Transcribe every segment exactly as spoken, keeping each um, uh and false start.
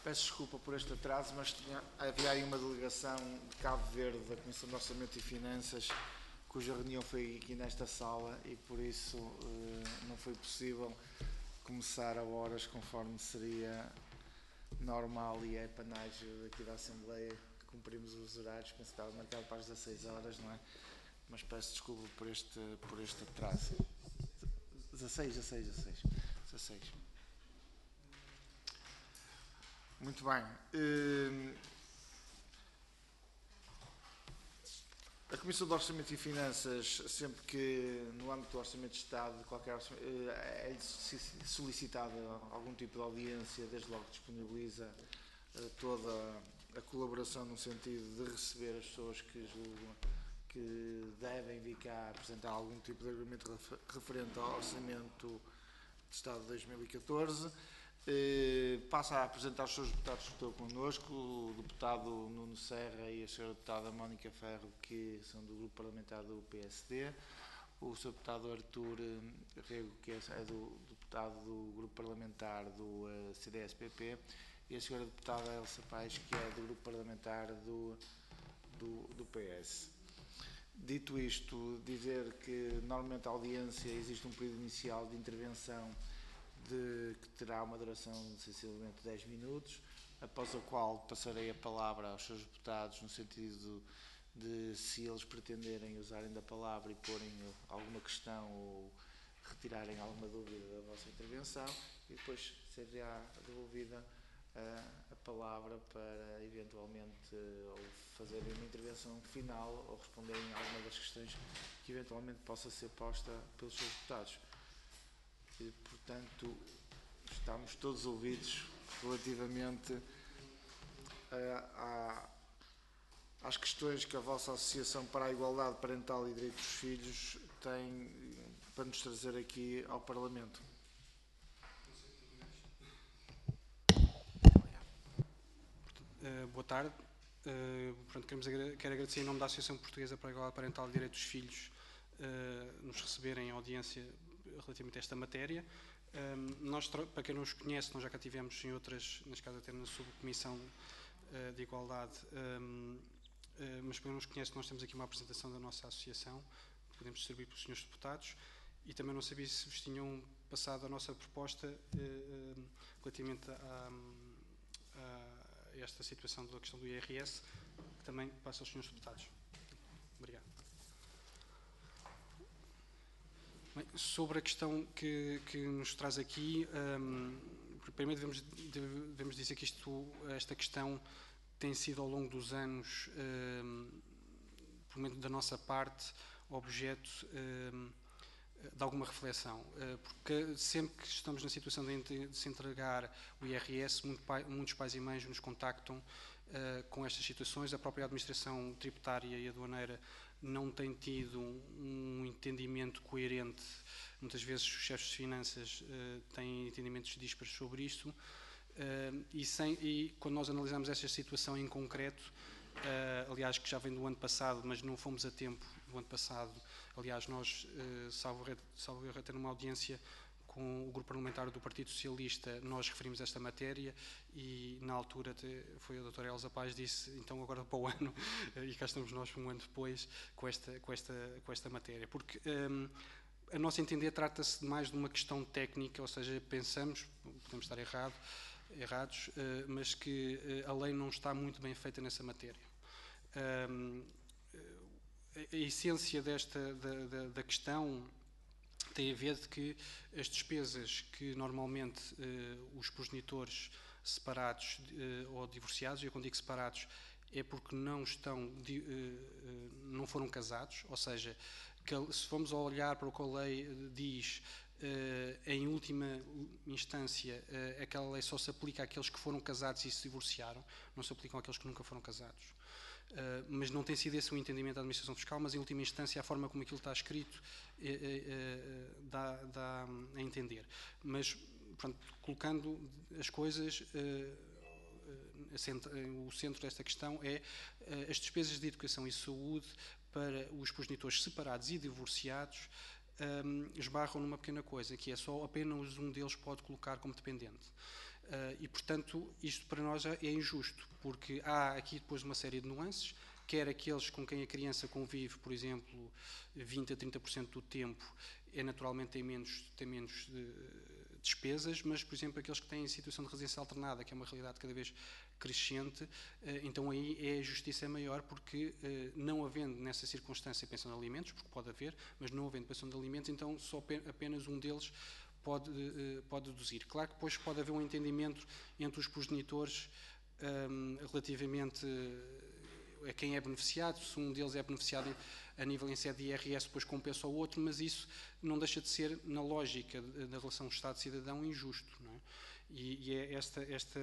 Peço desculpa por este atraso, mas tinha, havia aí uma delegação de Cabo Verde da Comissão de Orçamento e Finanças, cuja reunião foi aqui nesta sala e por isso eh, não foi possível começar a horas conforme seria normal e é panágio aqui da Assembleia. Cumprimos os horários, penso que estava marcado para as dezasseis horas, não é? Mas peço desculpa por este, por este atraso. dezasseis, dezasseis, dezasseis. dezasseis. Muito bem. A Comissão de Orçamento e Finanças, sempre que no âmbito do Orçamento de Estado, qualquer é solicitado algum tipo de audiência, desde logo disponibiliza toda a colaboração no sentido de receber as pessoas que julgam que devem vir cá apresentar algum tipo de argumento referente ao Orçamento de Estado de dois mil e catorze. Eh, passa a apresentar os seus deputados que estão connosco, o deputado Nuno Serra e a senhora deputada Mónica Ferro, que são do grupo parlamentar do P S D, o senhor deputado Artur Rego, que é do deputado do grupo parlamentar do uh, C D S P P, e a senhora deputada Elsa Paes, que é do grupo parlamentar do, do, do P S. Dito isto, dizer que normalmente a audiência existe um período inicial de intervenção de, que terá uma duração de sensivelmente dez minutos, após a qual passarei a palavra aos seus deputados no sentido de, de se eles pretenderem usarem da palavra e porem alguma questão ou retirarem alguma dúvida da vossa intervenção, e depois será devolvida a, a palavra para eventualmente ou fazerem uma intervenção final ou responderem a alguma das questões que eventualmente possa ser posta pelos seus deputados. E, portanto, estamos todos ouvidos relativamente a, a, às questões que a vossa Associação para a Igualdade Parental e Direitos dos Filhos tem para nos trazer aqui ao Parlamento. Uh, boa tarde. Uh, portanto, queremos agra quero agradecer em nome da Associação Portuguesa para a Igualdade Parental e Direitos dos Filhos uh, nos receberem audiência relativamente a esta matéria. Um, nós, para quem não os conhece, nós já cá tivemos em outras, neste caso até na subcomissão uh, de Igualdade, um, uh, mas para quem não os conhece, nós temos aqui uma apresentação da nossa associação, que podemos distribuir para os senhores deputados, e também não sabia se vos tinham passado a nossa proposta uh, uh, relativamente a, a esta situação da questão do I R S, que também passa aos senhores deputados. Obrigado. Bem, sobre a questão que, que nos traz aqui, um, primeiro devemos, devemos dizer que isto, esta questão tem sido ao longo dos anos, um, por meio da nossa parte, objeto um, de alguma reflexão, uh, porque sempre que estamos na situação de, de se entregar o I R S, muito pai, muitos pais e mães nos contactam uh, com estas situações. A própria administração tributária e aduaneira não tem tido um entendimento coerente. Muitas vezes os chefes de finanças uh, têm entendimentos díspares sobre isto, uh, e, sem, e quando nós analisamos esta situação em concreto, uh, aliás que já vem do ano passado, mas não fomos a tempo do ano passado, aliás nós, uh, salvo erro, até numa audiência com o grupo parlamentar do Partido Socialista, nós referimos esta matéria e na altura foi a doutora Elsa Paes disse, então agora para o ano, e cá estamos nós um ano depois com esta, com esta, com esta matéria. Porque, um, a nosso entender, trata-se mais de uma questão técnica, ou seja, pensamos, podemos estar errado, errados, uh, mas que uh, a lei não está muito bem feita nessa matéria. Um, a, a essência desta, da, da, da questão tem a ver de que as despesas que normalmente uh, os progenitores separados uh, ou divorciados, e eu quando digo separados é porque não estão, de, uh, uh, não foram casados, ou seja, que, se formos a olhar para o que a lei diz, uh, em última instância, uh, aquela lei só se aplica àqueles que foram casados e se divorciaram, não se aplicam àqueles que nunca foram casados. Uh, mas não tem sido esse o entendimento da administração fiscal, mas em última instância a forma como aquilo está escrito é, é, é, dá, dá a entender. Mas, pronto, colocando as coisas, uh, uh, o centro desta questão é uh, as despesas de educação e saúde para os progenitores separados e divorciados um, esbarram numa pequena coisa, que é só apenas um deles pode colocar como dependente. e, portanto, isto para nós é injusto, porque há aqui depois uma série de nuances, quer aqueles com quem a criança convive, por exemplo, vinte a trinta por cento do tempo, é naturalmente tem menos, tem menos de, despesas, mas, por exemplo, aqueles que têm em situação de residência alternada, que é uma realidade cada vez crescente, então aí é a justiça maior, porque não havendo nessa circunstância pensão de alimentos, porque pode haver, mas não havendo pensão de alimentos, então só apenas um deles pode, pode deduzir. Claro que depois pode haver um entendimento entre os progenitores um, relativamente a quem é beneficiado, se um deles é beneficiado a nível em sede de I R S, depois compensa o outro, mas isso não deixa de ser, na lógica da relação Estado-cidadão, injusto. Não é? E, e é esta, esta,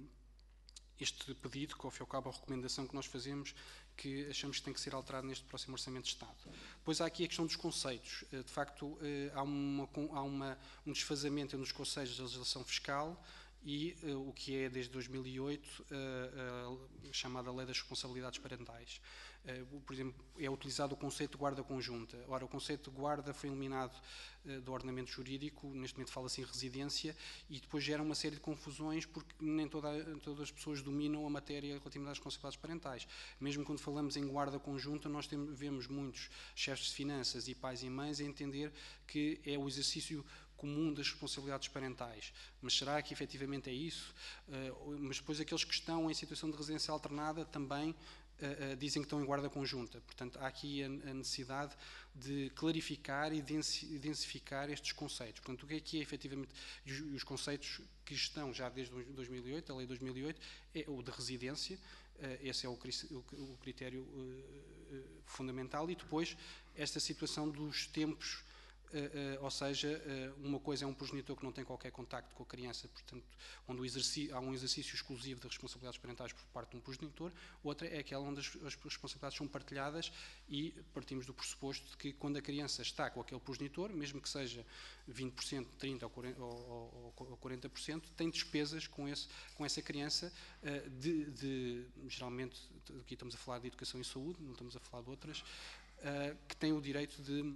este pedido, que ao fim e ao cabo a recomendação que nós fazemos, que achamos que tem que ser alterado neste próximo Orçamento de Estado. Depois há aqui a questão dos conceitos. De facto, há, uma, há uma, um desfazamento entre os conceitos da legislação fiscal e uh, o que é, desde dois mil e oito, uh, uh, chamada Lei das Responsabilidades Parentais. Uh, por exemplo, é utilizado o conceito de guarda conjunta. Ora, o conceito de guarda foi eliminado uh, do ordenamento jurídico, neste momento fala-se em residência, e depois gera uma série de confusões, porque nem toda, todas as pessoas dominam a matéria relativamente às responsabilidades parentais. Mesmo quando falamos em guarda conjunta, nós temos, vemos muitos chefes de finanças e pais e mães a entender que é o exercício comum das responsabilidades parentais. Mas será que efetivamente é isso? Uh, mas depois aqueles que estão em situação de residência alternada também uh, uh, dizem que estão em guarda conjunta. Portanto, há aqui a, a necessidade de clarificar e densificar estes conceitos. Portanto, o que é que é efetivamente, e os, os conceitos que estão já desde dois mil e oito, a lei de dois mil e oito, é o de residência, uh, esse é o, o, o critério uh, uh, fundamental, e depois esta situação dos tempos. Uh, uh, ou seja, uh, uma coisa é um progenitor que não tem qualquer contacto com a criança, portanto, onde o há um exercício exclusivo de responsabilidades parentais por parte de um progenitor, outra é aquela onde as, as responsabilidades são partilhadas, e partimos do pressuposto de que quando a criança está com aquele progenitor, mesmo que seja vinte por cento, trinta por cento ou quarenta por cento, tem despesas com, esse, com essa criança, uh, de, de, geralmente, aqui estamos a falar de educação e saúde, não estamos a falar de outras, uh, que têm o direito de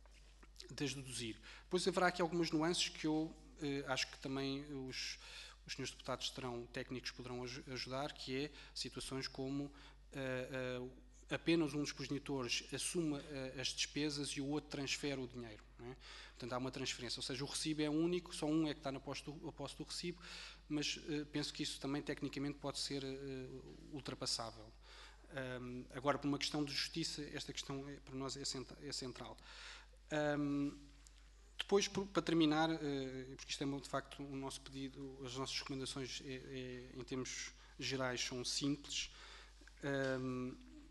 de deduzir. Depois haverá aqui algumas nuances que eu eh, acho que também os, os senhores deputados terão, técnicos poderão aj ajudar, que é situações como eh, eh, apenas um dos progenitores assume eh, as despesas e o outro transfere o dinheiro. Não é? Portanto, há uma transferência, ou seja, o recibo é único, só um é que está na posse do, posse do recibo, mas eh, penso que isso também tecnicamente pode ser eh, ultrapassável. Um, agora, por uma questão de justiça, esta questão é, para nós é, cent é central. Um, depois, por, para terminar, uh, porque isto é de facto o nosso pedido, as nossas recomendações é, é, em termos gerais são simples. Um,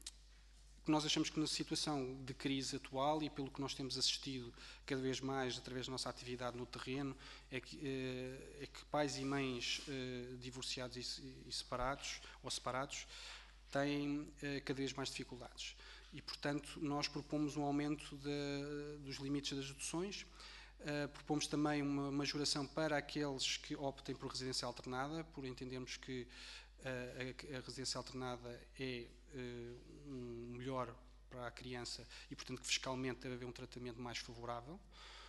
nós achamos que na situação de crise atual, e pelo que nós temos assistido cada vez mais através da nossa atividade no terreno, é que, uh, é que pais e mães uh, divorciados e, e separados, ou separados, têm uh, cada vez mais dificuldades. E, portanto, nós propomos um aumento de, dos limites das deduções, uh, propomos também uma majoração para aqueles que optem por residência alternada, por entendermos que uh, a, a residência alternada é uh, um melhor para a criança e, portanto, que fiscalmente deve haver um tratamento mais favorável.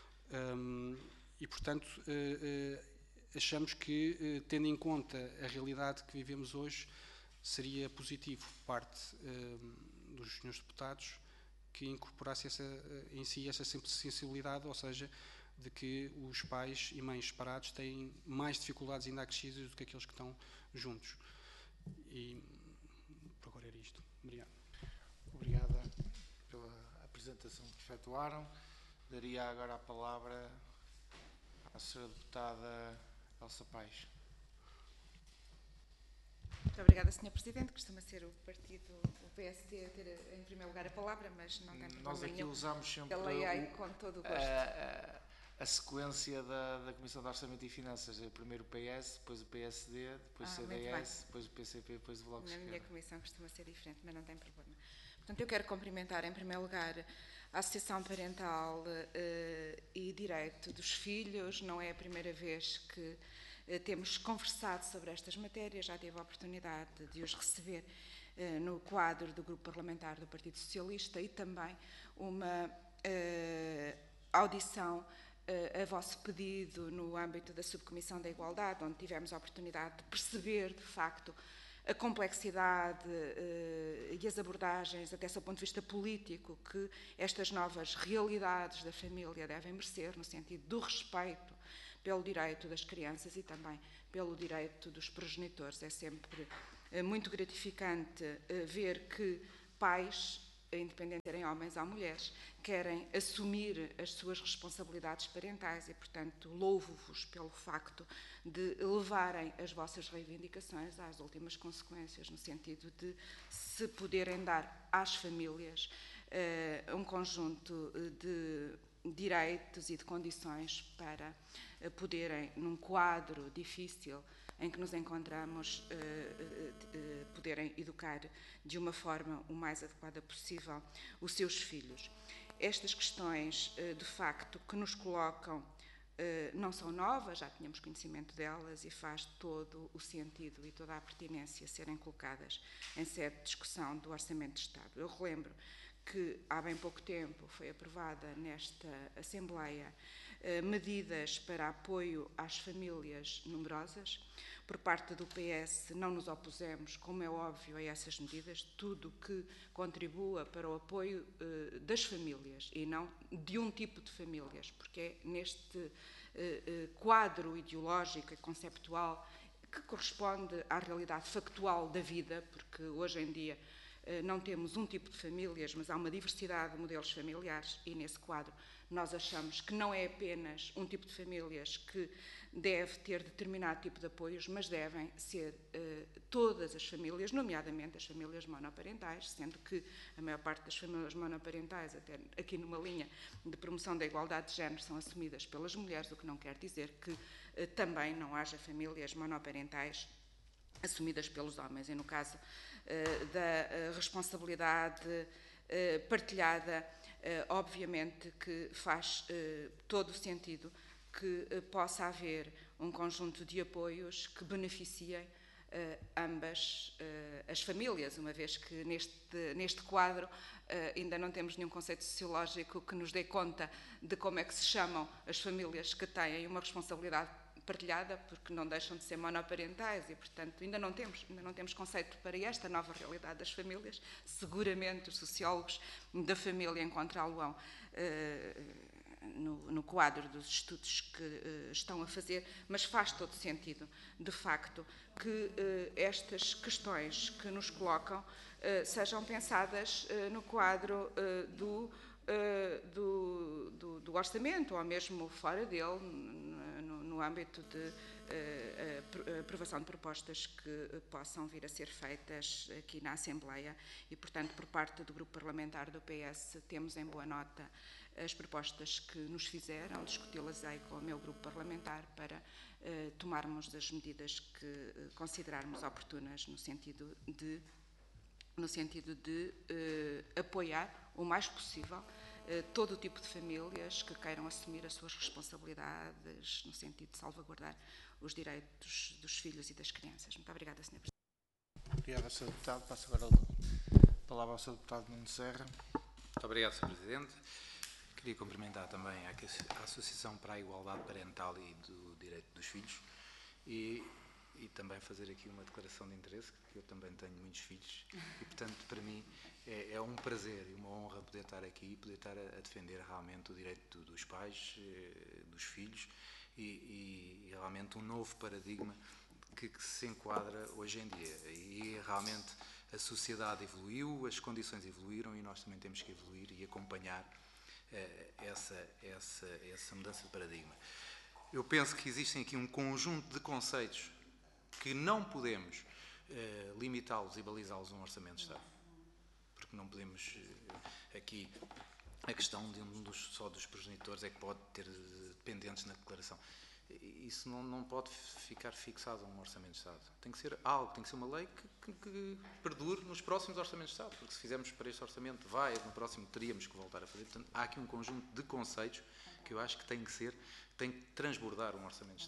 Um, e, portanto, uh, uh, achamos que, uh, tendo em conta a realidade que vivemos hoje, seria positivo por parte uh, dos senhores deputados que incorporasse essa, em si essa sensibilidade, ou seja, de que os pais e mães separados têm mais dificuldades ainda acrescidas do que aqueles que estão juntos. E por agora era isto. Obrigado. Obrigada pela apresentação que efetuaram. Daria agora a palavra à senhora deputada Elsa Paes. Muito obrigada, senhor Presidente. Costuma ser o partido, o P S D, a ter em primeiro lugar a palavra, mas não tem problema. Nós aqui nenhum. usamos sempre o, com todo o gosto. A, a, a sequência da, da Comissão de Orçamento e Finanças. É primeiro o P S, depois o P S D, depois o ah, C D S, depois o P C P, depois o Bloco de Esquerda. Na minha comissão costuma ser diferente, mas não tem problema. Portanto, eu quero cumprimentar, em primeiro lugar, a Associação Parental uh, e Direito dos Filhos. Não é a primeira vez que temos conversado sobre estas matérias, já tive a oportunidade de os receber eh, no quadro do Grupo Parlamentar do Partido Socialista e também uma eh, audição a vosso pedido no âmbito da Subcomissão da Igualdade, onde tivemos a oportunidade de perceber, de facto, a complexidade uh, e as abordagens, até do ponto de vista político, que estas novas realidades da família devem merecer, no sentido do respeito pelo direito das crianças e também pelo direito dos progenitores. É sempre uh, muito gratificante uh, ver que pais, independente de serem homens ou mulheres, querem assumir as suas responsabilidades parentais e, portanto, louvo-vos pelo facto de levarem as vossas reivindicações às últimas consequências, no sentido de se poderem dar às famílias uh, um conjunto de direitos e de condições para uh, poderem, num quadro difícil em que nos encontramos, uh, uh, uh, poderem educar de uma forma o mais adequada possível os seus filhos. Estas questões, uh, de facto, que nos colocam, uh, não são novas, já tínhamos conhecimento delas e faz todo o sentido e toda a pertinência serem colocadas em sede de discussão do Orçamento de Estado. Eu relembro que há bem pouco tempo foi aprovada nesta Assembleia medidas para apoio às famílias numerosas. Por parte do P S não nos opusemos, como é óbvio, a essas medidas, tudo que contribua para o apoio uh, das famílias e não de um tipo de famílias, porque é neste uh, uh, quadro ideológico e conceptual que corresponde à realidade factual da vida, porque hoje em dia uh, não temos um tipo de famílias, mas há uma diversidade de modelos familiares e nesse quadro nós achamos que não é apenas um tipo de famílias que deve ter determinado tipo de apoios, mas devem ser uh, todas as famílias, nomeadamente as famílias monoparentais, sendo que a maior parte das famílias monoparentais, até aqui numa linha de promoção da igualdade de género, são assumidas pelas mulheres, o que não quer dizer que uh, também não haja famílias monoparentais assumidas pelos homens. E no caso uh, da uh, responsabilidade uh, partilhada, Uh, obviamente que faz uh, todo o sentido que uh, possa haver um conjunto de apoios que beneficiem uh, ambas uh, as famílias, uma vez que neste, neste quadro uh, ainda não temos nenhum conceito sociológico que nos dê conta de como é que se chamam as famílias que têm uma responsabilidade partilhada, porque não deixam de ser monoparentais e, portanto, ainda não temos, ainda não temos conceito para esta nova realidade das famílias. Seguramente os sociólogos da família encontrá-lo-ão uh, no, no quadro dos estudos que uh, estão a fazer, mas faz todo sentido, de facto, que uh, estas questões que nos colocam uh, sejam pensadas uh, no quadro uh, do Uh, do, do, do orçamento, ou mesmo fora dele, no, no âmbito de uh, aprovação de propostas que uh, possam vir a ser feitas aqui na Assembleia e, portanto, por parte do Grupo Parlamentar do P S, temos em boa nota as propostas que nos fizeram, discuti-las-ei com o meu Grupo Parlamentar para uh, tomarmos as medidas que uh, considerarmos oportunas no sentido de no sentido de uh, apoiar o mais possível uh, todo o tipo de famílias que queiram assumir as suas responsabilidades no sentido de salvaguardar os direitos dos filhos e das crianças. Muito obrigada, senhora Presidente. Obrigado, senhor Deputado. Passo agora a palavra ao senhor Deputado Nuno Serra. Muito obrigado, senhor Presidente. Queria cumprimentar também a Associação para a Igualdade Parental e do Direito dos Filhos e e também fazer aqui uma declaração de interesse, que eu também tenho muitos filhos e, portanto, para mim é, é um prazer e uma honra poder estar aqui e poder estar a, a defender realmente o direito dos pais, eh, dos filhos e, e, e realmente um novo paradigma que, que se enquadra hoje em dia. E realmente a sociedade evoluiu, as condições evoluíram e nós também temos que evoluir e acompanhar eh, essa, essa, essa mudança de paradigma. Eu penso que existem aqui um conjunto de conceitos que não podemos eh, limitá-los e balizá-los num orçamento de Estado, porque não podemos eh, aqui a questão de um dos, só dos progenitores é que pode ter dependentes na declaração. Isso não, não pode ficar fixado num orçamento de Estado. Tem que ser algo, tem que ser uma lei que, que, que perdure nos próximos orçamentos de Estado, porque se fizermos para este orçamento, vai, no próximo teríamos que voltar a fazer. Portanto, há aqui um conjunto de conceitos que eu acho que tem que ser, tem que transbordar um orçamento de Estado.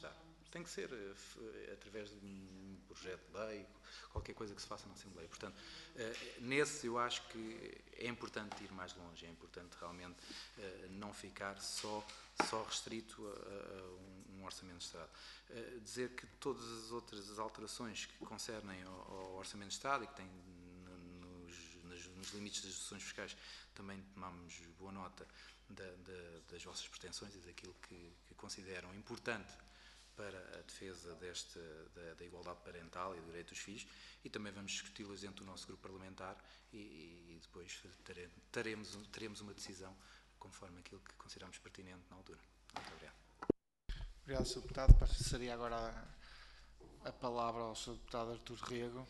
tem que ser uh, através de um projeto de lei, qualquer coisa que se faça na Assembleia. Portanto, uh, nesse eu acho que é importante ir mais longe, é importante realmente uh, não ficar só, só restrito a, a um, um orçamento de Estado. Uh, dizer que todas as outras alterações que concernem ao, ao orçamento de Estado e que têm nos, nos, nos limites das deduções fiscais, também tomamos boa nota da, da, das vossas pretensões e daquilo que, que consideram importante para a defesa deste, da, da igualdade parental e do direito dos filhos, e também vamos discuti-las dentro do nosso grupo parlamentar e, e depois teremos, teremos, teremos uma decisão conforme aquilo que consideramos pertinente na altura. Muito obrigado. Obrigado, senhor Deputado. Passaria agora a, a palavra ao senhor Deputado Artur Rego.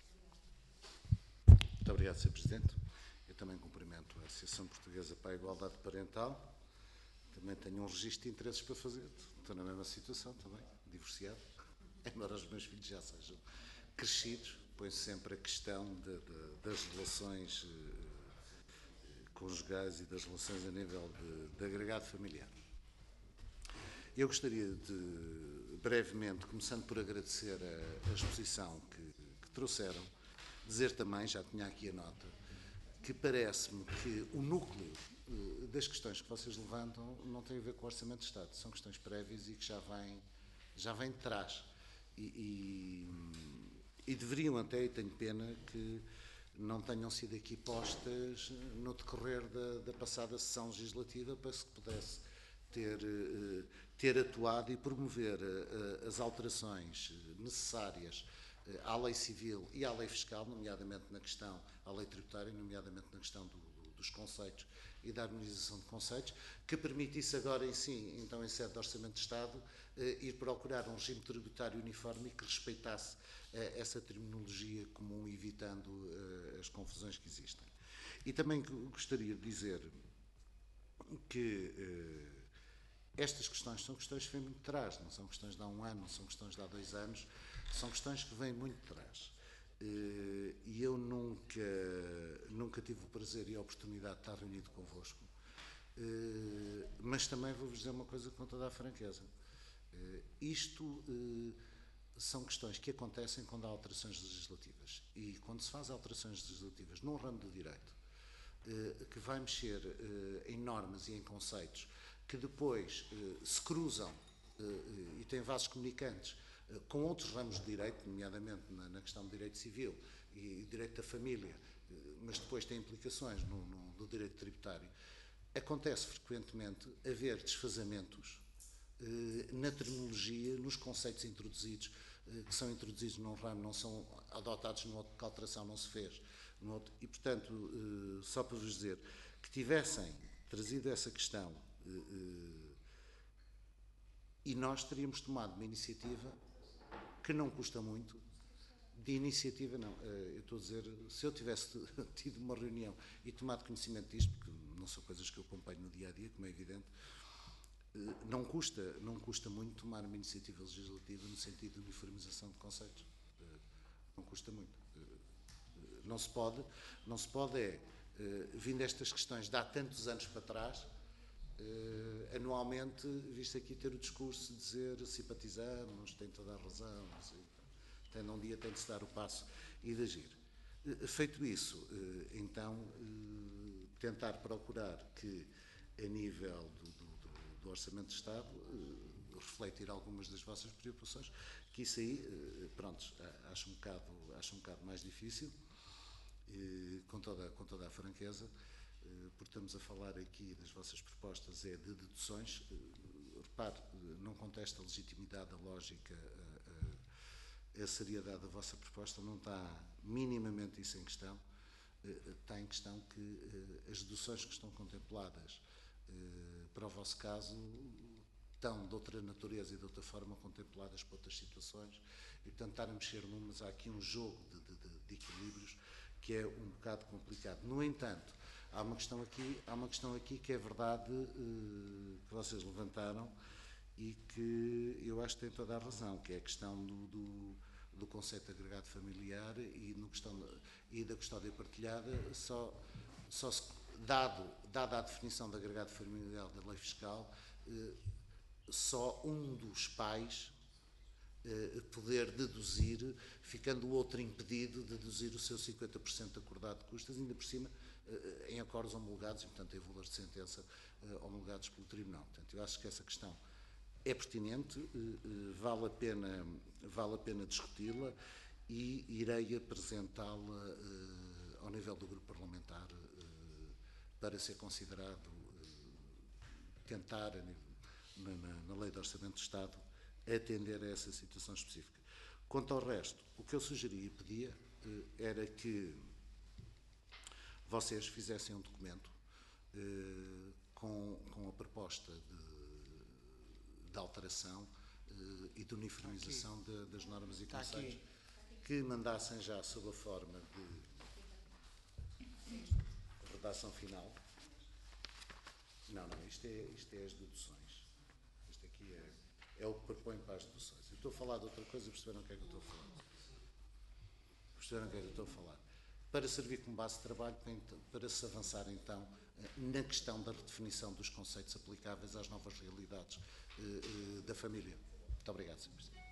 Muito obrigado, senhor Presidente. Eu também cumprimento a Associação Portuguesa para a Igualdade Parental. Também tenho um registro de interesses para fazer. Estou na mesma situação também, divorciado. Embora os meus filhos já sejam crescidos, põe sempre a questão de, de, das relações eh, conjugais e das relações a nível de, de agregado familiar. Eu gostaria de, brevemente, começando por agradecer a, a exposição que, que trouxeram, dizer também, já tinha aqui a nota, que parece-me que o núcleo uh, das questões que vocês levantam não tem a ver com o Orçamento de Estado, são questões prévias e que já vêm, já vêm de trás. E, e, e deveriam até, e tenho pena, que não tenham sido aqui postas no decorrer da, da passada sessão legislativa para se pudesse ter, uh, ter atuado e promover uh, as alterações necessárias à lei civil e à lei fiscal, nomeadamente na questão, à lei tributária, nomeadamente na questão do, do, dos conceitos e da harmonização de conceitos, que permitisse agora em si, então em sede de Orçamento de Estado, eh, ir procurar um regime tributário uniforme e que respeitasse eh, essa terminologia comum, evitando eh, as confusões que existem. E também gostaria de dizer que eh, estas questões são questões que vêm muito de trás, não são questões de há um ano, não são questões de há dois anos, são questões que vêm muito de trás. E eu nunca, nunca tive o prazer e a oportunidade de estar reunido convosco, mas também vou-vos dizer uma coisa com toda a franqueza. Isto são questões que acontecem quando há alterações legislativas. E quando se faz alterações legislativas num ramo do direito, que vai mexer em normas e em conceitos que depois se cruzam e têm vasos comunicantes com outros ramos de direito, nomeadamente na, na questão do direito civil e direito da família, mas depois tem implicações no, no, no direito tributário, acontece frequentemente haver desfazamentos eh, na terminologia, nos conceitos introduzidos, eh, que são introduzidos num ramo, não são adotados no outro, que a alteração não se fez no outro. E, portanto, eh, só para vos dizer, que tivessem trazido essa questão eh, eh, e nós teríamos tomado uma iniciativa que não custa muito, de iniciativa não, eu estou a dizer, se eu tivesse tido uma reunião e tomado conhecimento disto, porque não são coisas que eu acompanho no dia-a-dia, como é evidente, não custa, não custa muito tomar uma iniciativa legislativa no sentido de uniformização de conceitos, não custa muito. Não se pode, não se pode é, vindo estas questões de há tantos anos para trás, Uh, anualmente, visto aqui ter o discurso de dizer simpatizamos, tem toda a razão, assim, tem, um dia tem de se dar o passo e de agir. Uh, feito isso, uh, então, uh, tentar procurar que, a nível do, do, do Orçamento de Estado, uh, refletir algumas das vossas preocupações, que isso aí, uh, pronto, acho um bocado, acho um bocado mais difícil, uh, com, toda, com toda a franqueza, porque estamos a falar aqui das vossas propostas é de deduções. Repare, não contesta a legitimidade, a lógica, a, a, a seriedade da vossa proposta, não está minimamente isso em questão. Está em questão que as deduções que estão contempladas para o vosso caso estão de outra natureza e de outra forma contempladas para outras situações e, portanto, estar a mexer numas, há aqui um jogo de, de, de equilíbrios que é um bocado complicado. No entanto, há uma questão aqui, há uma questão aqui que é verdade, eh, que vocês levantaram e que eu acho que tem toda a razão, que é a questão do, do, do conceito de agregado familiar e, no questão, e da custódia partilhada, só, só se, dado, dada a definição de agregado familiar da lei fiscal, eh, só um dos pais poder deduzir, ficando o outro impedido de deduzir o seu cinquenta por cento acordado de custas, ainda por cima em acordos homologados e, portanto, em valores de sentença homologados pelo Tribunal. Portanto, eu acho que essa questão é pertinente, vale a pena, vale a pena discuti-la e irei apresentá-la ao nível do grupo parlamentar para ser considerado, tentar, na, na Lei de Orçamento do Estado, atender a essa situação específica. Quanto ao resto, o que eu sugeria e pedia era que vocês fizessem um documento com, com a proposta de, de alteração e de uniformização de, das normas e conceitos, que mandassem já sob a forma de redação final. Não, não, isto é, isto é as deduções. Isto aqui é, é o que propõe para as deduções. Eu estou a falar de outra coisa, perceberam o que é que eu estou a falar? Perceberam o que é que eu estou a falar? Para servir como base de trabalho, para, para se avançar então na questão da redefinição dos conceitos aplicáveis às novas realidades uh, uh, da família. Muito obrigado, senhor Presidente.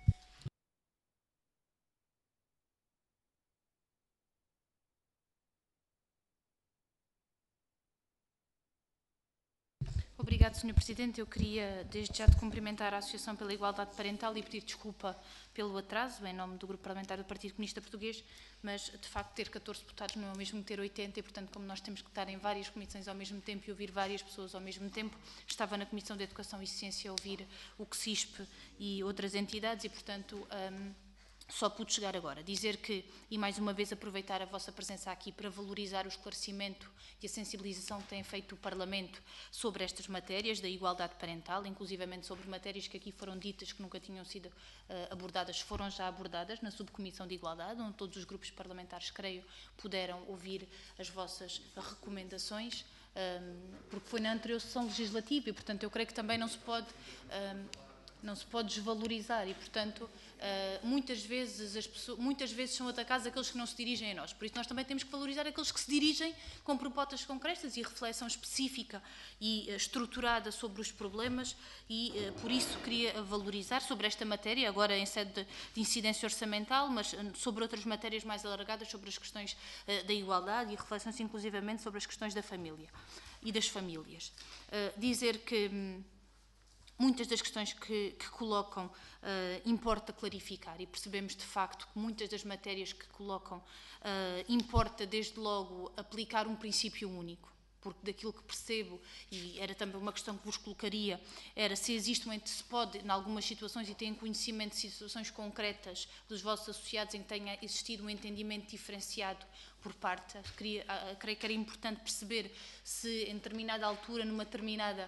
Obrigado, senhor Presidente. Eu queria, desde já, de cumprimentar a Associação pela Igualdade Parental e pedir desculpa pelo atraso, em nome do Grupo Parlamentar do Partido Comunista Português, mas, de facto, ter catorze deputados não é o mesmo que ter oitenta e, portanto, como nós temos que estar em várias comissões ao mesmo tempo e ouvir várias pessoas ao mesmo tempo, estava na Comissão de Educação e Ciência a ouvir o CSISP e outras entidades e, portanto, um, só pude chegar agora. Dizer que, e mais uma vez aproveitar a vossa presença aqui para valorizar o esclarecimento e a sensibilização que tem feito o Parlamento sobre estas matérias da igualdade parental, inclusivamente sobre matérias que aqui foram ditas que nunca tinham sido uh, abordadas, foram já abordadas na Subcomissão de Igualdade, onde todos os grupos parlamentares, creio, puderam ouvir as vossas recomendações, um, porque foi na anterior sessão legislativa e, portanto, eu creio que também não se pode... Um, não se pode desvalorizar e, portanto, uh, muitas vezes as pessoas, muitas vezes são atacados aqueles que não se dirigem a nós. Por isso nós também temos que valorizar aqueles que se dirigem com propostas concretas e reflexão específica e uh, estruturada sobre os problemas e, uh, por isso, queria valorizar sobre esta matéria, agora em sede de, de incidência orçamental, mas uh, sobre outras matérias mais alargadas, sobre as questões uh, da igualdade e reflexões, inclusivamente, sobre as questões da família e das famílias. Uh, dizer que... Hum, muitas das questões que, que colocam uh, importa clarificar e percebemos de facto que muitas das matérias que colocam uh, importa desde logo aplicar um princípio único, porque daquilo que percebo, e era também uma questão que vos colocaria, era se existe um, se pode, em algumas situações, e têm conhecimento de situações concretas dos vossos associados em que tenha existido um entendimento diferenciado por parte, queria, creio que era importante perceber se em determinada altura, numa determinada,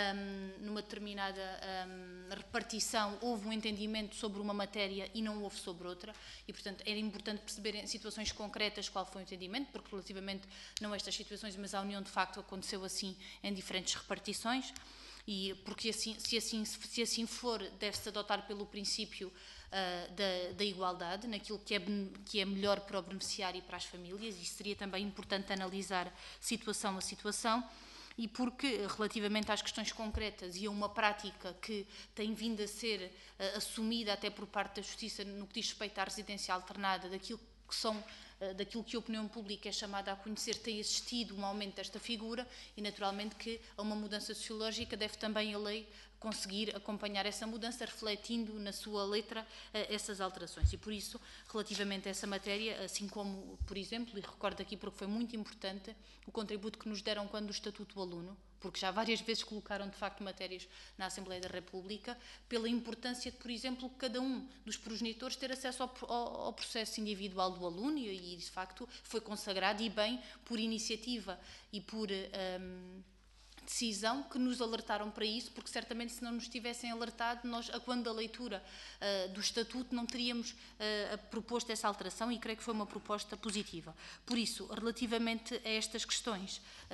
um, numa determinada um, repartição, houve um entendimento sobre uma matéria e não houve sobre outra, e portanto era importante perceber em situações concretas qual foi o entendimento, porque relativamente não a estas situações, mas à União de facto aconteceu assim em diferentes repartições, e porque assim, se, assim, se assim for, deve-se adotar pelo princípio Uh, da, da igualdade, naquilo que é, que é melhor para o beneficiário e para as famílias, e seria também importante analisar situação a situação, e porque, relativamente às questões concretas e a uma prática que tem vindo a ser uh, assumida até por parte da Justiça no que diz respeito à residência alternada, daquilo que são uh, daquilo que a opinião pública é chamada a conhecer, tem existido um aumento desta figura e, naturalmente, que a uma mudança sociológica deve também a lei conseguir acompanhar essa mudança, refletindo na sua letra essas alterações. E por isso, relativamente a essa matéria, assim como, por exemplo, e recordo aqui porque foi muito importante, o contributo que nos deram quando o Estatuto do Aluno, porque já várias vezes colocaram, de facto, matérias na Assembleia da República, pela importância de, por exemplo, cada um dos progenitores ter acesso ao, ao, ao processo individual do aluno e, de facto, foi consagrado e bem por iniciativa e por... Um, decisão que nos alertaram para isso, porque certamente se não nos tivessem alertado, nós, a quando da leitura uh, do Estatuto, não teríamos uh, proposto essa alteração e creio que foi uma proposta positiva. Por isso, relativamente a estas questões,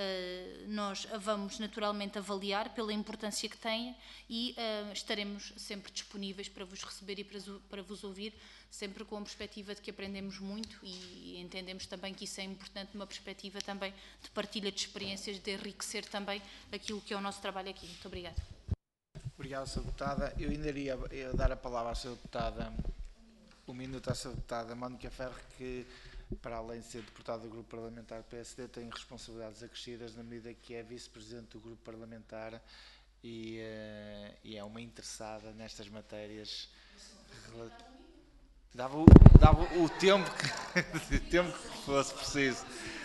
uh, nós vamos naturalmente avaliar pela importância que têm e uh, estaremos sempre disponíveis para vos receber e para, para vos ouvir, sempre com a perspectiva de que aprendemos muito e entendemos também que isso é importante numa perspectiva também de partilha de experiências, de enriquecer também aquilo que é o nosso trabalho aqui. Muito obrigada. Obrigado, senhora Deputada. Eu ainda iria dar a palavra à senhora Deputada, um minuto à senhora Deputada Mónica Ferro, que, para além de ser deputada do Grupo Parlamentar do P S D, tem responsabilidades acrescidas na medida que é vice-presidente do Grupo Parlamentar e, uh, e é uma interessada nestas matérias. Dava o, dava o tempo que, tempo que fosse preciso.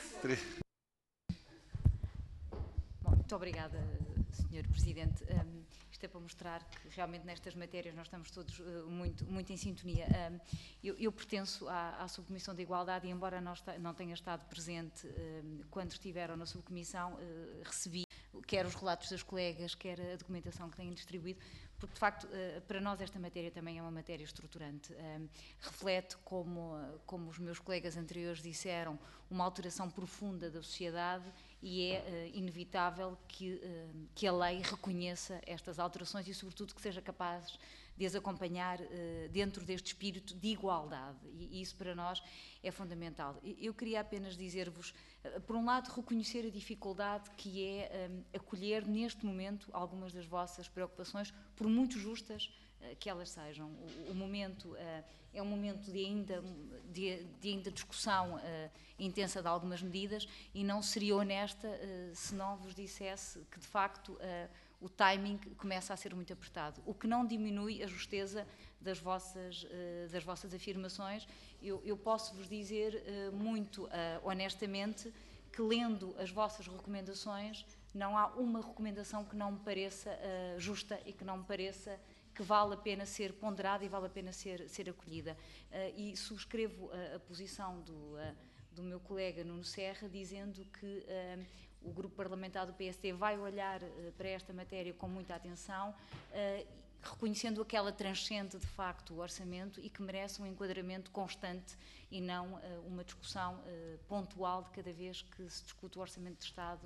Bom, muito obrigada, senhor Presidente. Um, isto é para mostrar que realmente nestas matérias nós estamos todos uh, muito, muito em sintonia. Um, eu, eu pertenço à, à Subcomissão de Igualdade e, embora não, está, não tenha estado presente um, quando estiveram na Subcomissão, uh, recebi quer os relatos das colegas, quer a documentação que têm distribuído, porque, de facto, para nós esta matéria também é uma matéria estruturante. Reflete, como, como os meus colegas anteriores disseram, uma alteração profunda da sociedade e é inevitável que, que a lei reconheça estas alterações e, sobretudo, que seja capaz de as acompanhar dentro deste espírito de igualdade. E isso, para nós, é fundamental. Eu queria apenas dizer-vos, por um lado, reconhecer a dificuldade que é um, acolher neste momento algumas das vossas preocupações, por muito justas uh, que elas sejam. O, o momento uh, é um momento de ainda, de, de ainda discussão uh, intensa de algumas medidas e não seria honesta uh, se não vos dissesse que, de facto, uh, o timing começa a ser muito apertado, o que não diminui a justeza das vossas, uh, das vossas afirmações. Eu, eu posso vos dizer uh, muito uh, honestamente que, lendo as vossas recomendações, não há uma recomendação que não me pareça uh, justa e que não me pareça que vale a pena ser ponderada e vale a pena ser, ser acolhida. Uh, e subscrevo a, a posição do, uh, do meu colega Nuno Serra, dizendo que uh, o Grupo Parlamentar do P S D vai olhar uh, para esta matéria com muita atenção, uh, reconhecendo aquela transcende de facto o orçamento e que merece um enquadramento constante e não uh, uma discussão uh, pontual de cada vez que se discute o orçamento de Estado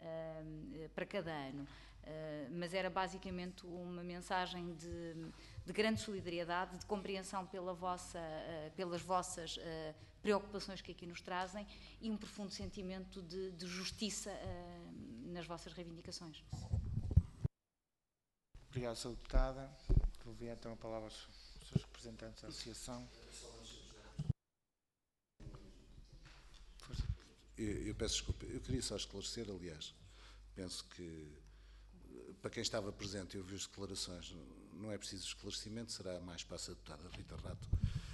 uh, para cada ano. Uh, mas era basicamente uma mensagem de, de grande solidariedade, de compreensão pela vossa, uh, pelas vossas uh, preocupações que aqui nos trazem e um profundo sentimento de, de justiça uh, nas vossas reivindicações. Obrigado, senhora Deputada. Devolvi então a palavra aos seus representantes da Associação. Eu, eu peço desculpa. Eu queria só esclarecer, aliás, penso que para quem estava presente e ouviu as declarações, não é preciso esclarecimento, será mais para a deputada Rita Rato,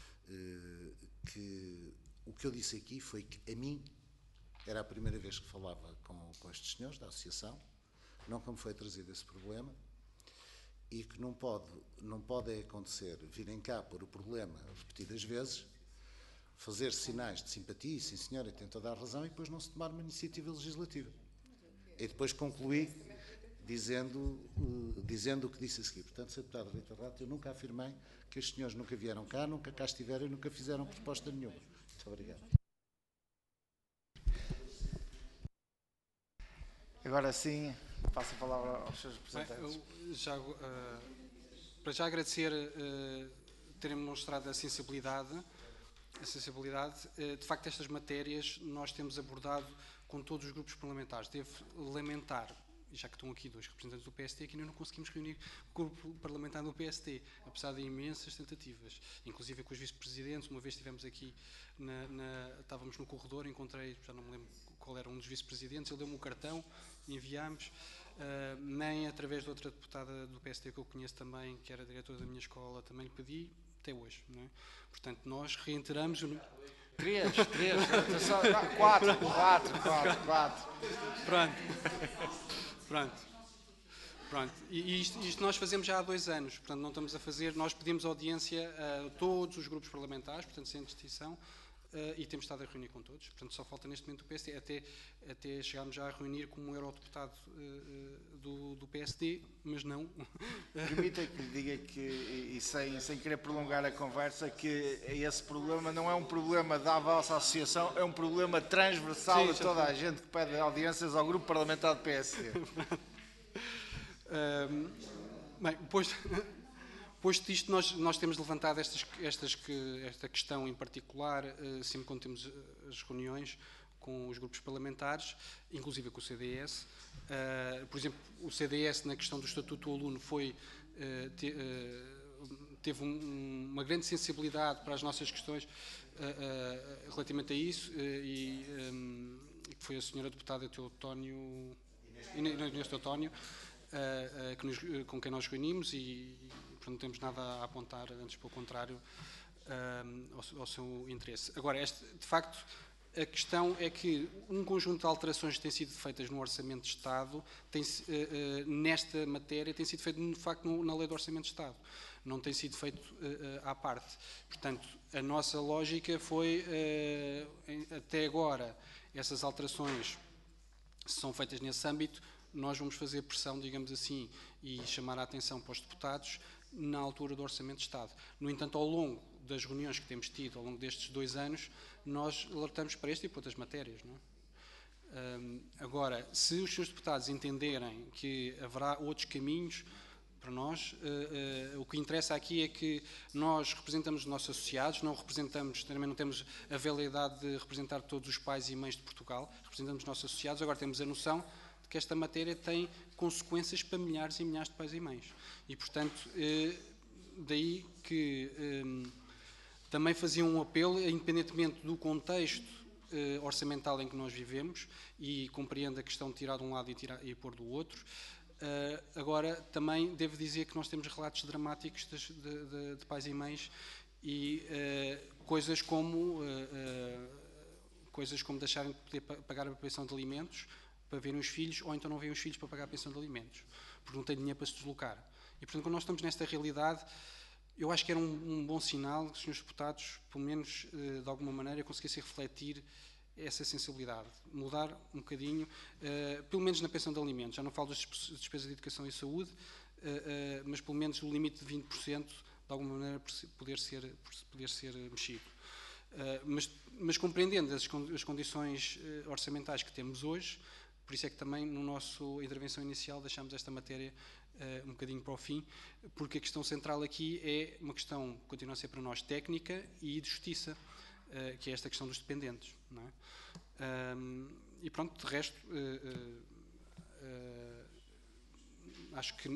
que o que eu disse aqui foi que a mim era a primeira vez que falava com, com estes senhores da Associação, nunca me foi trazido esse problema, e que não pode, não pode acontecer virem cá pôr o problema repetidas vezes, fazer sinais de simpatia, sim senhora, tem toda a razão, e depois não se tomar uma iniciativa legislativa. E depois concluí dizendo, uh, dizendo o que disse a seguir. Portanto, senhora Deputada Rita Rato, eu nunca afirmei que estes senhores nunca vieram cá, nunca cá estiveram e nunca fizeram proposta nenhuma. Muito obrigado. Agora sim, passo a palavra aos seus representantes. Bem, eu já, uh, para já agradecer uh, terem mostrado a sensibilidade, a sensibilidade. Uh, de facto, estas matérias nós temos abordado com todos os grupos parlamentares. Devo lamentar, já que estão aqui dois representantes do P S D, que ainda não conseguimos reunir o grupo parlamentar do P S D, apesar de imensas tentativas, inclusive com os vice-presidentes. Uma vez estivemos aqui, na, na, estávamos no corredor, encontrei, já não me lembro qual era um dos vice-presidentes, ele deu-me um cartão, enviámos, uh, nem através de outra deputada do P S D que eu conheço também, que era diretora da minha escola, também lhe pedi, até hoje. Não é? Portanto, nós reiteramos o... Três, três, quatro, quatro, quatro, quatro. Pronto. Pronto. Pronto. E isto, isto nós fazemos já há dois anos, portanto não estamos a fazer, nós pedimos audiência a todos os grupos parlamentares, portanto sem distinção, uh, e temos estado a reunir com todos, portanto só falta neste momento o P S D, até, até chegámos já a reunir com um eurodeputado uh, do, do P S D, mas não. Permita que lhe diga que, e sem, sem querer prolongar a conversa, que esse problema não é um problema da vossa associação, é um problema transversal Sim, de toda a gente que pede audiências ao grupo parlamentar do P S D. um, bem, posto, posto isto, nós, nós temos levantado estas, estas, esta questão em particular, uh, sempre quando temos as reuniões com os grupos parlamentares, inclusive com o C D S, Uh, por exemplo, o C D S, na questão do Estatuto do Aluno, foi, uh, te, uh, teve um, uma grande sensibilidade para as nossas questões uh, uh, relativamente a isso, uh, e um, foi a senhora deputada Teotónio, Inês Teotónio, uh, uh, que nos, uh, com quem nós reunimos, e, e portanto, não temos nada a apontar, antes pelo contrário, uh, ao, ao seu interesse. Agora, este, de facto, a questão é que um conjunto de alterações que têm sido feitas no Orçamento de Estado, tem, uh, uh, nesta matéria, tem sido feito, de facto, no, na Lei do Orçamento de Estado. Não tem sido feito uh, uh, à parte. Portanto, a nossa lógica foi, uh, em, até agora, essas alterações são feitas nesse âmbito, nós vamos fazer pressão, digamos assim, e chamar a atenção para os deputados na altura do Orçamento de Estado. No entanto, ao longo das reuniões que temos tido, ao longo destes dois anos, nós alertamos para este e para outras matérias. Não é? Um, agora, se os senhores deputados entenderem que haverá outros caminhos, para nós, uh, uh, o que interessa aqui é que nós representamos os nossos associados, não representamos, também não temos a veleidade de representar todos os pais e mães de Portugal, representamos os nossos associados, agora temos a noção de que esta matéria tem consequências para milhares e milhares de pais e mães. E, portanto, uh, daí que um, também fazia um apelo, independentemente do contexto uh, orçamental em que nós vivemos, e compreendo a questão de tirar de um lado e, tirar, e pôr do outro. Uh, agora, também devo dizer que nós temos relatos dramáticos de, de, de pais e mães, e uh, coisas como uh, uh, coisas como deixarem de poder pagar a pensão de alimentos para verem os filhos, ou então não verem os filhos para pagar a pensão de alimentos, porque não têm dinheiro para se deslocar. E, portanto, quando nós estamos nesta realidade, eu acho que era um, um bom sinal que os senhores deputados, pelo menos, uh, de alguma maneira, conseguissem refletir essa sensibilidade, mudar um bocadinho, uh, pelo menos na pensão de alimentos. Já não falo das despesas de educação e saúde, uh, uh, mas pelo menos o limite de vinte por cento, de alguma maneira, poder ser, poder ser mexido. Uh, mas, mas compreendendo as, as condições uh, orçamentais que temos hoje, por isso é que também, no nosso intervenção inicial, deixamos esta matéria uh, um bocadinho para o fim, porque a questão central aqui é uma questão, continua a ser para nós, técnica e de justiça, uh, que é esta questão dos dependentes. Não é? Um, e pronto, de resto, uh, uh, uh, acho que...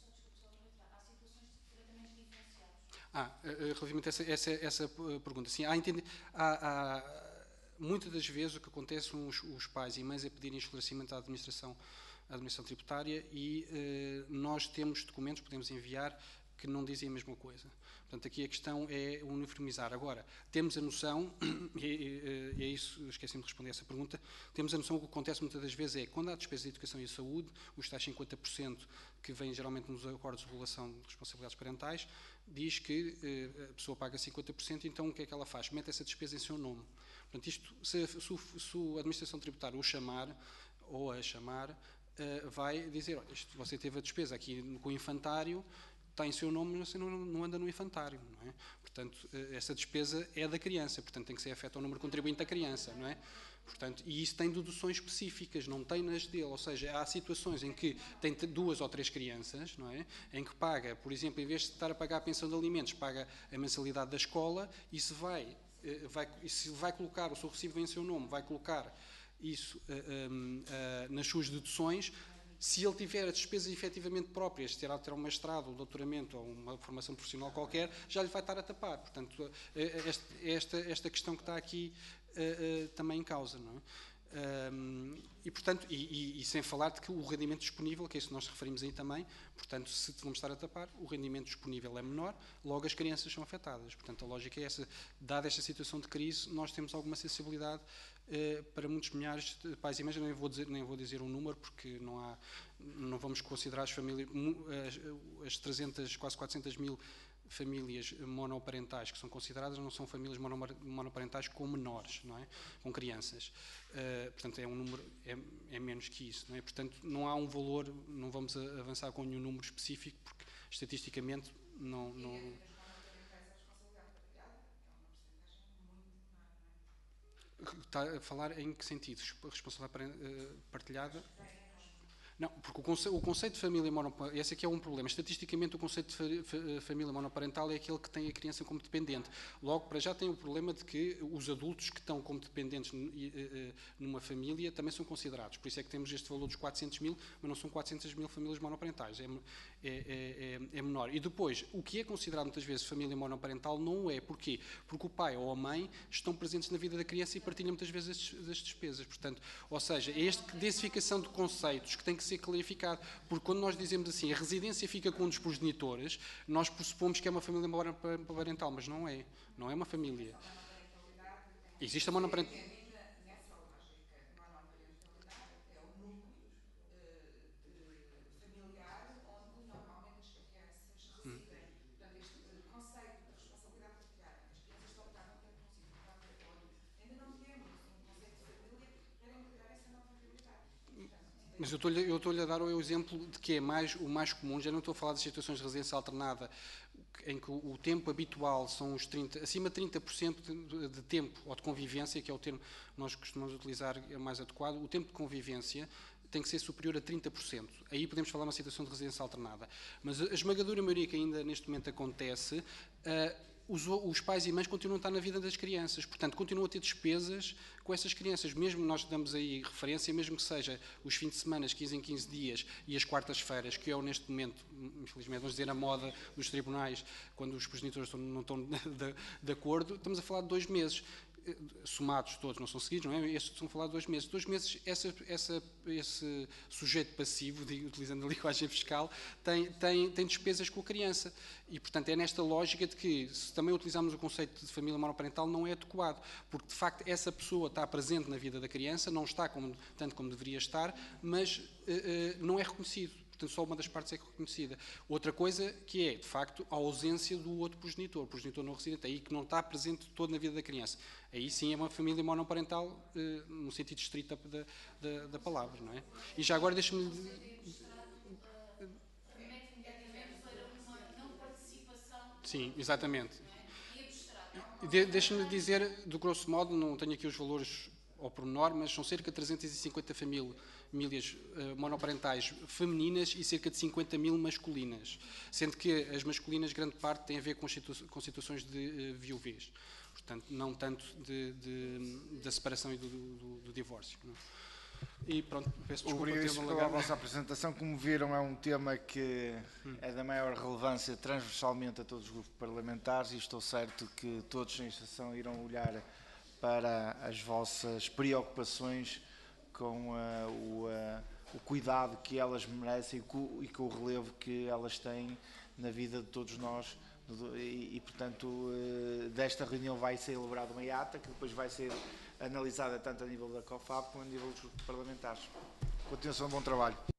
Ah, relativamente a essa, essa, essa pergunta, sim, há, entende, há, há, muitas das vezes o que acontece são os, os pais e mães a pedirem esclarecimento à administração, à administração tributária, e uh, nós temos documentos, podemos enviar, que não dizem a mesma coisa. Portanto, aqui a questão é uniformizar. Agora, temos a noção, e, e, e é isso, esqueci-me de responder a essa pergunta, temos a noção que o que acontece muitas das vezes é, quando há despesas de educação e saúde, os tais cinquenta por cento que vêm geralmente nos acordos de regulação de responsabilidades parentais, diz que eh, a pessoa paga cinquenta por cento, então o que é que ela faz? Mete essa despesa em seu nome. Portanto, isto, se, se, se a administração tributária o chamar, ou a chamar, uh, vai dizer, olha, isto, você teve a despesa aqui com o infantário, está em seu nome, mas você não, não anda no infantário, não é? Portanto, uh, essa despesa é da criança, portanto tem que ser afeto ao número contribuinte da criança, não é? Portanto, e isso tem deduções específicas, não tem nas dele, ou seja, há situações em que tem duas ou três crianças, não é? Em que paga, por exemplo, em vez de estar a pagar a pensão de alimentos, paga a mensalidade da escola, e se vai, vai, se vai colocar, o seu recibo em seu nome, vai colocar isso uh, uh, uh, nas suas deduções. Se ele tiver as despesas efetivamente próprias, terá de ter um mestrado, um doutoramento ou uma formação profissional qualquer, já lhe vai estar a tapar. Portanto, este, esta, esta questão que está aqui uh, uh, também em causa, não é? Um, e, portanto, e, e, e sem falar de que o rendimento disponível, que é isso que nós referimos aí também, portanto, se vamos estar a tapar, o rendimento disponível é menor, logo as crianças são afetadas. Portanto, a lógica é essa. Dada esta situação de crise, nós temos alguma sensibilidade uh, para muitos milhares de pais e mães. Nem vou dizer, nem vou dizer um número, porque não há, não vamos considerar as famílias, as, as trezentas, quase quatrocentas mil famílias monoparentais que são consideradas, não são famílias monoparentais com menores, não é? Com crianças. Uh, portanto, é um número, é, é menos que isso, não é? Portanto, não há um valor, não vamos avançar com nenhum número específico, porque estatisticamente não... não está a falar em que sentido? Responsabilidade partilhada? Não, porque o conceito, o conceito de família monoparental, esse aqui é um problema. Estatisticamente, o conceito de fa, fa, família monoparental é aquele que tem a criança como dependente. Logo, para já tem o problema de que os adultos que estão como dependentes numa família também são considerados. Por isso é que temos este valor dos quatrocentos mil, mas não são quatrocentas mil famílias monoparentais. É, é, é, é menor. E depois, o que é considerado muitas vezes família monoparental não é. Porquê? Porque o pai ou a mãe estão presentes na vida da criança e partilham muitas vezes as, as despesas. Portanto, ou seja, é esta densificação de conceitos que tem que ser clarificado, porque quando nós dizemos assim, a residência fica com um dos progenitores, nós pressupomos que é uma família monoparental, mas não é, não é uma família. Existe a monoparentalidade. Nessa lógica, monoparentalidade é o núcleo familiar onde normalmente as crianças residem. Portanto, este conceito de responsabilidade partilhada, que as crianças estão para não ter consigo próprio apoio, ainda não temos um conceito de família para integrar essa nova realidade. Mas eu estou-lhe eu estou-lhe a dar o exemplo de que é mais, o mais comum, já não estou a falar das situações de residência alternada, em que o, o tempo habitual são os trinta, acima de trinta por cento de, de tempo, ou de convivência, que é o termo que nós costumamos utilizar, é mais adequado, o tempo de convivência tem que ser superior a trinta por cento. Aí podemos falar de uma situação de residência alternada. Mas a esmagadora maioria que ainda neste momento acontece, uh, Os, os pais e mães continuam a estar na vida das crianças, portanto, continuam a ter despesas com essas crianças. Mesmo nós damos aí referência, mesmo que seja os fins de semana, quinze em quinze dias, e as quartas-feiras, que é neste momento, infelizmente, vamos dizer, a moda dos tribunais, quando os progenitores não estão de, de acordo, estamos a falar de dois meses. Somados todos, não são seguidos, não é? Estes estão a falar de dois meses. Dois meses, essa, essa, esse sujeito passivo, de, utilizando a linguagem fiscal, tem, tem, tem despesas com a criança. E, portanto, é nesta lógica de que, se também utilizarmos o conceito de família monoparental, não é adequado, porque, de facto, essa pessoa está presente na vida da criança, não está como, tanto como deveria estar, mas uh, uh, não é reconhecido. Portanto, só uma das partes é reconhecida. Outra coisa que é, de facto, a ausência do outro progenitor, o progenitor não residente, aí que não está presente todo na vida da criança. Aí sim é uma família monoparental, eh, no sentido estrito da, da, da palavra, não é? E já agora deixa-me... Sim, exatamente. De, deixa-me dizer, do grosso modo, não tenho aqui os valores ao pormenor, mas são cerca de trezentas e cinquenta famílias, famílias uh, monoparentais femininas e cerca de cinquenta mil masculinas, sendo que as masculinas, grande parte, têm a ver com, situa com situações de uh, viuvez, portanto, não tanto de, de, da separação e do, do, do divórcio. Não? E pronto, peço desculpa por ter pela vossa apresentação. Como viram, é um tema que hum. é da maior relevância transversalmente a todos os grupos parlamentares e estou certo que todos, sem exceção, irão olhar para as vossas preocupações com uh, o, uh, o cuidado que elas merecem e com, e com o relevo que elas têm na vida de todos nós. E, e portanto, uh, desta reunião vai ser elaborada uma ata que depois vai ser analisada tanto a nível da COFAB como a nível dos grupos parlamentares. Continuação de bom trabalho.